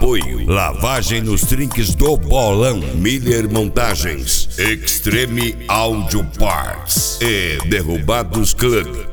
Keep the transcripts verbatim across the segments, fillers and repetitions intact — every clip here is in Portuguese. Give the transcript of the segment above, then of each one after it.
Apoio: lavagem nos trinques do bolão, Miller Montagens, Extreme Audio Parts e Derrubados Club.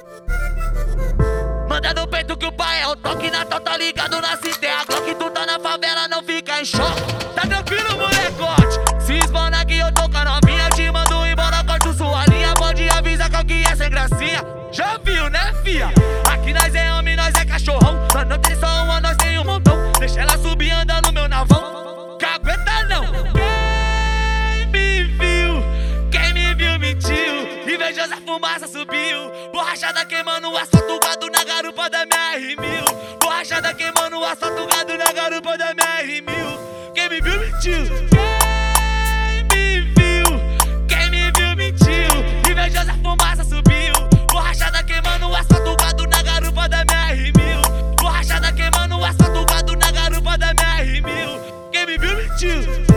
Manda no peito que o pai é o toque, na tá ligado na cité. A Glock, tu tá na favela, não fica em choque. Tá tranquilo, molecote? Se esbana que eu tô com a novinha, te mando embora, corto sua linha. Pode avisar qual que é sem gracinha. Já viu, né, fia? Aqui nós é homem, nós é cachorrão. Só não tem só uma, nós tem um montão. Deixa ela subir andando no meu navão. Cagueta não. Quem me viu, quem me viu mentiu. Invejosa fumaça subiu. Borrachada queimando o asfalto, gado na garupa da minha R mil. Borrachada queimando o asfalto, gado na garupa da minha R mil. Quem me viu mentiu. Quem me viu, quem me viu mentiu. Invejosa fumaça subiu. Borrachada queimando o asfalto, gado na garupa da minha R mil. Borrachada queimando o asfalto, gado na garupa da minha R mil. Quem me viu mentiu.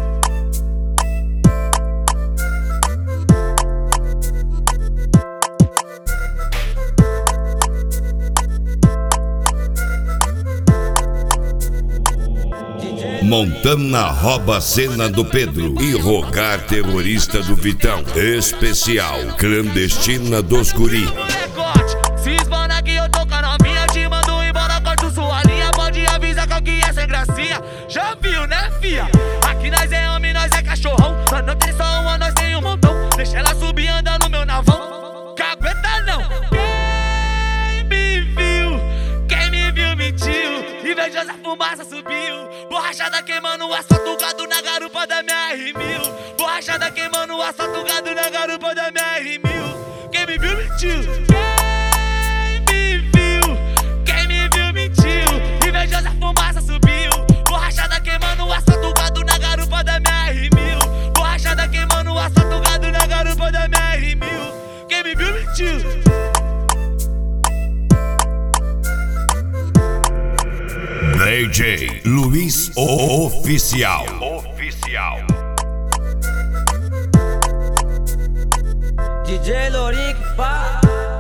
Montana rouba a cena do Pedro e Rogar terrorista do Vitão. Especial clandestina dos guri. Se esbana que eu tô com a novinha, te mando embora, corto sua linha. Pode avisar qual que é sem gracinha. Já viu, né, fia? Aqui nós é homem, nós é cachorrão. Só não tem só uma, nós tem um montão. Deixa ela subir andando no meu navão. Cagueta não. Quem me viu, quem me viu mentiu. Invejosa fumaça subiu. Borrachada queimando o asfalto, gado na garupa da minha R mil. Borrachada queimando o asfalto, gado na garupa da minha R mil. Quem me viu mentiu. Quem me viu, quem me viu mentiu. Invejosa fumaça subiu. Borrachada queimando o asfalto, gado na garupa da minha R mil. Borrachada queimando o asfalto, gado na garupa da minha R mil. Quem me viu mentiu. D J Luiz Oficial. Oficial. D J Loric, pá.